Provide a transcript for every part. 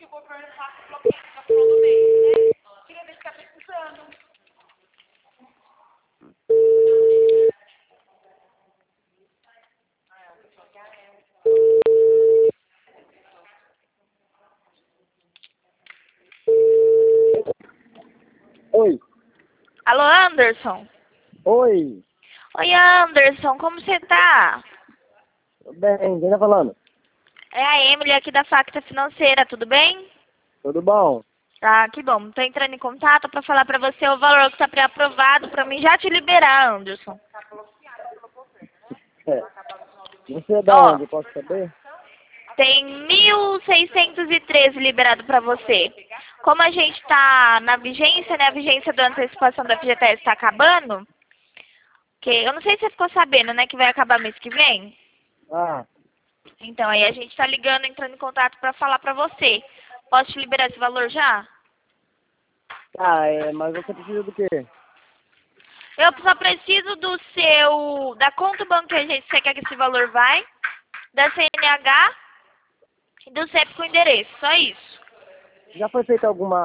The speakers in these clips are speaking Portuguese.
Oi. Alô, Anderson? Oi. Oi, Anderson, como você tá? Tudo bem, quem tá falando? É a Emily aqui da Facta Financeira, tudo bem? Tudo bom? Ah, que bom. Tô entrando em contato para falar para você o valor que tá pré-aprovado para mim já te liberar, Anderson. É. Você é da Ó, onde, eu posso saber? tem 1.613 liberado para você. Como a gente tá na vigência, né? A vigência da antecipação da FGTS tá acabando. Que eu não sei se você ficou sabendo, né? Que vai acabar mês que vem. Ah, Então, aí a gente tá ligando, entrando em contato para falar para você. Posso te liberar esse valor já? tá, mas você precisa do quê? Eu só preciso da conta bancária que você quer que esse valor vai, da CNH e do CEP com endereço, só isso. Já foi feita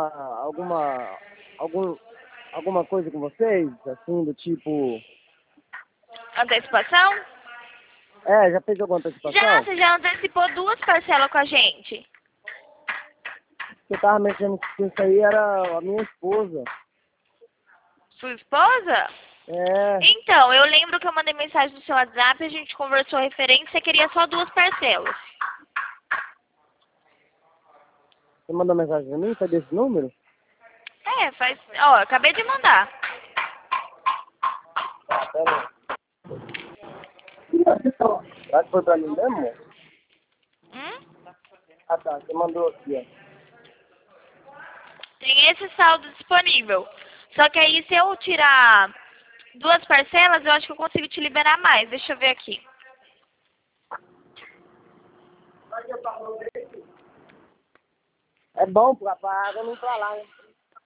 alguma coisa com vocês? Assim, do tipo... Antecipação? Já fez alguma Já, antecipação? você já antecipou 2 parcelas com a gente. Eu tava mexendo com isso aí, era a minha esposa. Sua esposa? É, Então, eu lembro que eu mandei mensagem no seu WhatsApp, a gente conversou referente, você queria só 2 parcelas. você mandou mensagem pra mim? Foi desse número? É, faz... Ó, acabei de mandar. Pera aí. Será que foi pra mim mesmo? Hum? Ah, tá, você mandou aqui, ó. Tem esse saldo disponível. Só que aí, se eu tirar 2 parcelas, eu acho que eu consigo te liberar mais. Deixa eu ver aqui. É bom pra água não ir pra lá, né?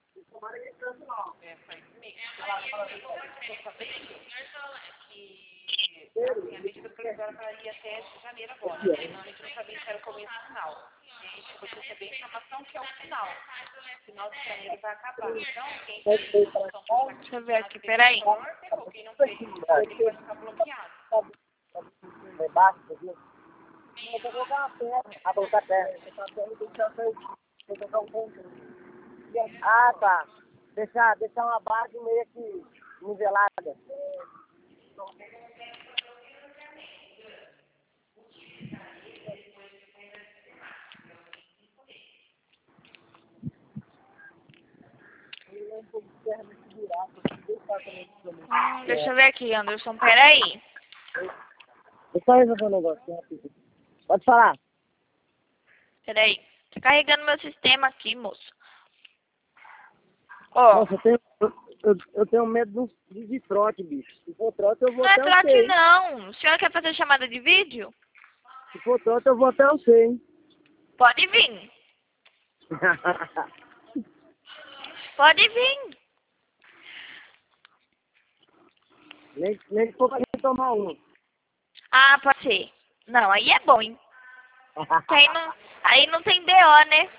Assim, a gente foi previsora para ir até janeiro agora, né? Então a gente não sabia se era o começo ou final. E a gente foi receber a informação que é o final. Final de janeiro vai acabar. Então, quem fez a função por Deixa eu ver aqui, peraí. pegou, quem não fez, ele vai ficar bloqueado. Foi baixo, viu? Eu vou colocar uma perna. Ah, colocar a perna. Tem que colocar um ponto. Ah, tá. Deixar uma base meio que nivelada. Deixa eu ver aqui, Anderson, peraí. Eu só resolver um negócio rápido. Pode falar. Peraí. Tá carregando meu sistema aqui, moço. Ó, Nossa, eu tenho medo de trote, bicho. Se for trote, eu vou não é até o trote 100. não. O senhor quer fazer chamada de vídeo? Se for trote, eu vou até o 100. Pode vir. Pode vir. nem que for pra gente tomar um. Ah, pode ser. Não, aí é bom, hein? Que aí não tem BO, né?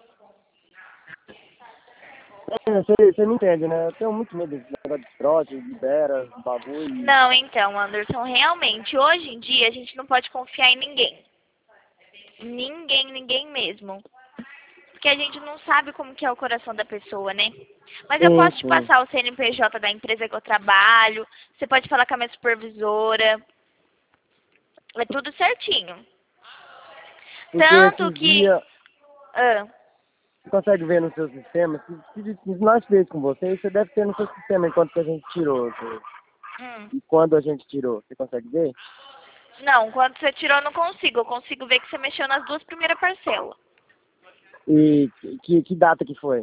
Você não entende, né? Eu tenho muito medo desse negócio de trote, libera, bagulho. Não, então, Anderson, realmente, hoje em dia a gente não pode confiar em ninguém. Ninguém mesmo. Porque a gente não sabe como que é o coração da pessoa, né? Mas eu Sim, posso te sim. passar o CNPJ da empresa que eu trabalho, você pode falar com a minha supervisora. É tudo certinho. Porque Tanto esses que... dias, Ah, você consegue ver no seu sistema, se nós fez com você deve ter no seu sistema enquanto que a gente tirou. hum. E quando a gente tirou, você consegue ver? Não, quando você tirou eu não consigo. Eu consigo ver que você mexeu nas 2 primeiras parcelas. E que data que foi?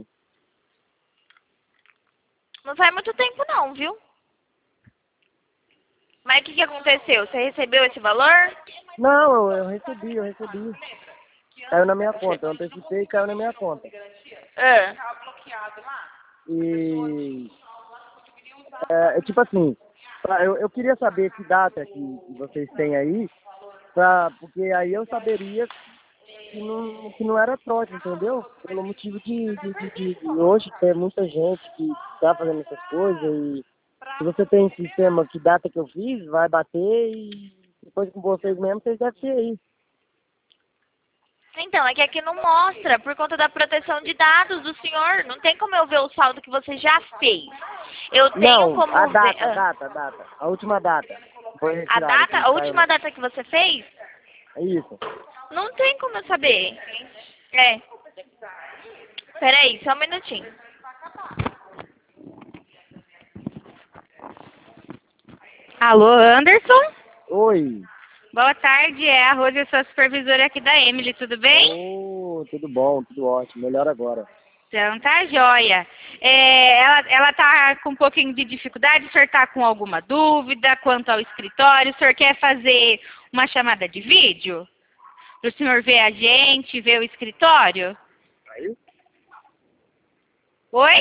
Não faz muito tempo não, viu? Mas o que aconteceu? Você recebeu esse valor? Não, eu recebi. Caiu na minha conta, eu antecipei e caiu na minha conta. Ah, Estava bloqueado lá. E tipo assim, eu queria saber que data que vocês têm aí, porque aí eu saberia que não era trote, entendeu? Pelo motivo de hoje ter muita gente que tá fazendo essas coisas e se você tem sistema que data que eu fiz, vai bater e depois com vocês mesmo, vocês devem ter aí. Então, é que aqui não mostra, por conta da proteção de dados do senhor. Não tem como eu ver o saldo que você já fez. Eu tenho Não, como a ver... data. A última data. Foi A retirada, data? que A saiu. última data que você fez? É isso. Não tem como eu saber. É. Peraí, só um minutinho. Alô, Anderson? Oi. Boa tarde, é a Rose, eu sou a supervisora aqui da Emily, tudo bem? Oh, tudo bom, tudo ótimo. Melhor agora. Então, tá joia. Ela tá com um pouquinho de dificuldade, o senhor tá com alguma dúvida quanto ao escritório? O senhor quer fazer uma chamada de vídeo? Para o senhor ver a gente, ver o escritório? Aí? Oi?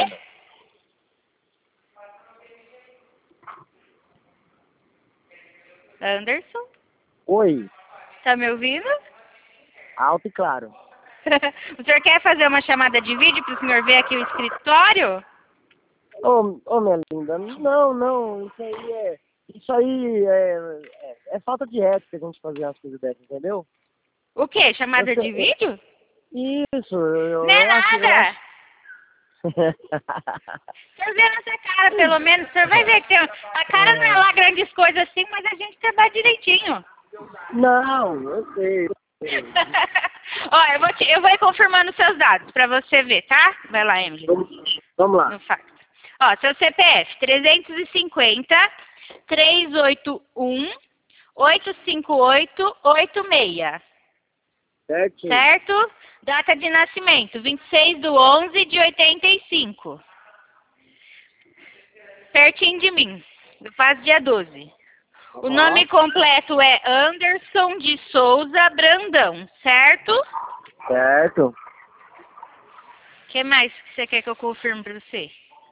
Anderson? Oi. Tá me ouvindo? Alto e claro. O senhor quer fazer uma chamada de vídeo para o senhor ver aqui o escritório? Ô, minha linda, não, isso aí é falta de ética a gente fazer as coisas dessas, entendeu? O quê? Chamada de vídeo? Isso, Não é nada! O senhor vê nossa cara, pelo menos. O senhor vai ver que a cara não é lá grandes coisas assim, mas a gente trabalha direitinho. Não, eu sei. Ó, eu vou ir confirmando seus dados pra você ver, tá? Vai lá, Emily. Vamos lá. No fax. Ó, seu CPF, 350 381 858 86. Certinho. Certo? Data de nascimento, 26/11/85. Pertinho de mim. Eu faço dia 12. O nome completo é Anderson de Souza Brandão, certo? Certo. O que mais que você quer que eu confirme pra você?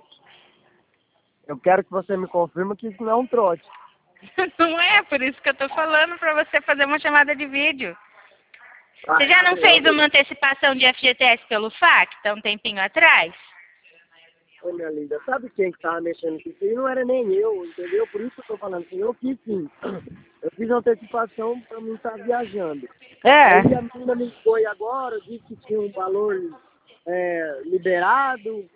Eu quero que você me confirme que isso não é um trote. Não é, por isso que eu tô falando pra você fazer uma chamada de vídeo. Você já não fez uma antecipação de FGTS pelo FAC, tá um tempinho atrás? Ô, minha linda, sabe quem que tava mexendo com isso aí? Não era nem eu, entendeu? Por isso que eu tô falando assim, eu fiz sim. Eu fiz uma antecipação pra mim estar viajando. Aí a menina me foi agora, disse que tinha um valor liberado,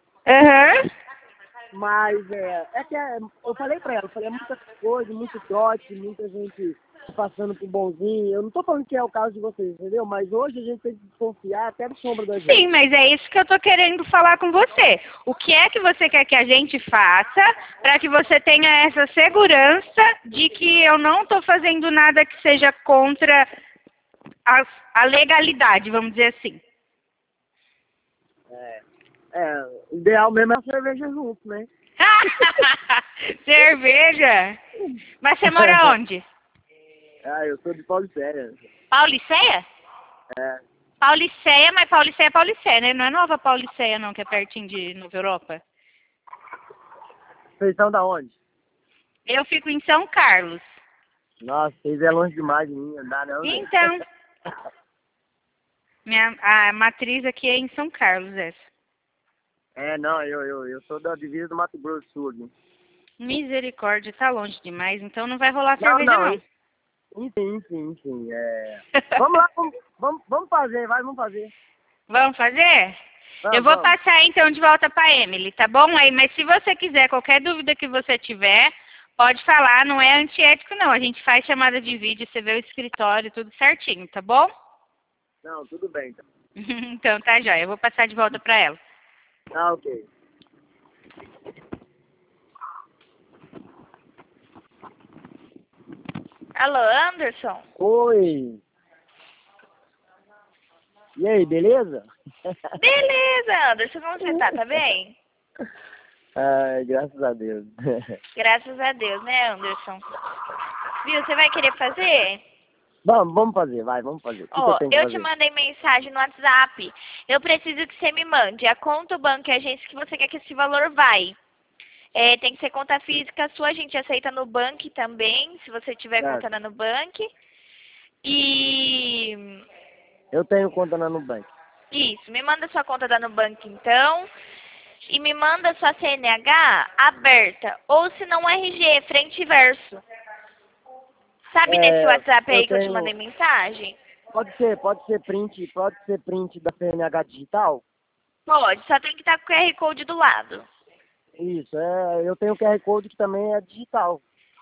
mas eu falei pra ela, eu falei, é muita coisa, muito trote, muita gente passando por bonzinho. Eu não tô falando que é o caso de vocês, entendeu? Mas hoje a gente tem que desconfiar até do sombra da gente. Sim, mas é isso que eu tô querendo falar com você. O que é que você quer que a gente faça para que você tenha essa segurança de que eu não tô fazendo nada que seja contra a legalidade, vamos dizer assim? O ideal mesmo é a cerveja junto, né? Cerveja? Mas você mora onde? Eu sou de Paulicéia. Pauliceia? É. Pauliceia, mas Pauliceia é Pauliceia, né? Não é Nova Pauliceia, não, que é pertinho de Nova Europa. Vocês são da onde? Eu fico em São Carlos. Nossa, vocês é longe demais de mim, não dá não, né? Então, a matriz aqui é em São Carlos, essa. Não, eu sou da divisa do Mato Grosso do Sul aqui. Misericórdia, tá longe demais, então não vai rolar cerveja, não. Enfim. Vamos lá, vamos fazer, vamos fazer. Vamos fazer? Eu vou passar então de volta pra Emily, tá bom? Aí, mas se você quiser, qualquer dúvida que você tiver, pode falar, não é antiético não. A gente faz chamada de vídeo, você vê o escritório, tudo certinho, tá bom? Não, tudo bem, então. Então tá jóia, eu vou passar de volta pra ela. Ah, ok. Alô, Anderson? Oi. E aí, beleza? Beleza, Anderson, como você tá? Tá bem? Ai, graças a Deus. Graças a Deus, né, Anderson? Viu, você vai querer fazer? Vamos fazer, vamos fazer. O que Ó, que eu tenho que eu fazer? te mandei mensagem no WhatsApp. Eu preciso que você me mande a conta, o banco e a agência que você quer que esse valor vai. Tem que ser conta física sua, a gente aceita no banco também, se você tiver conta no banco. E Eu tenho conta na Nubank. Isso, me manda sua conta da Nubank então. E me manda sua CNH aberta. Ou se não RG, frente e verso. Sabe nesse WhatsApp Eu aí que eu te mandei tenho... mensagem? Pode ser print da CNH digital? Pode, só tem que estar com o QR Code do lado. Isso, eu tenho o QR Code que também é digital.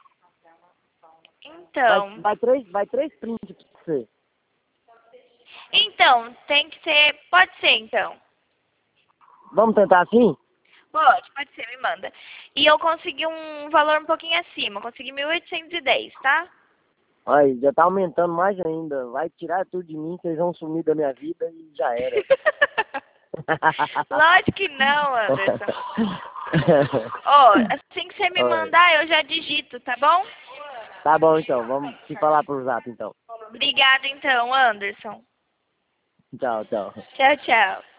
Então, Vai três prints pra você. então, tem que ser, pode ser então. Vamos tentar assim? Pode ser, me manda. E eu consegui um valor um pouquinho acima, eu consegui 1.810, tá? Aí, já tá aumentando mais ainda. Vai tirar tudo de mim, vocês vão sumir da minha vida e já era. Lógico que não, Anderson. Ó, assim que você me Oi. mandar, eu já digito, tá bom? Tá bom então, vamos se falar por zap então. Obrigada então, Anderson. Tchau, tchau. Tchau, tchau.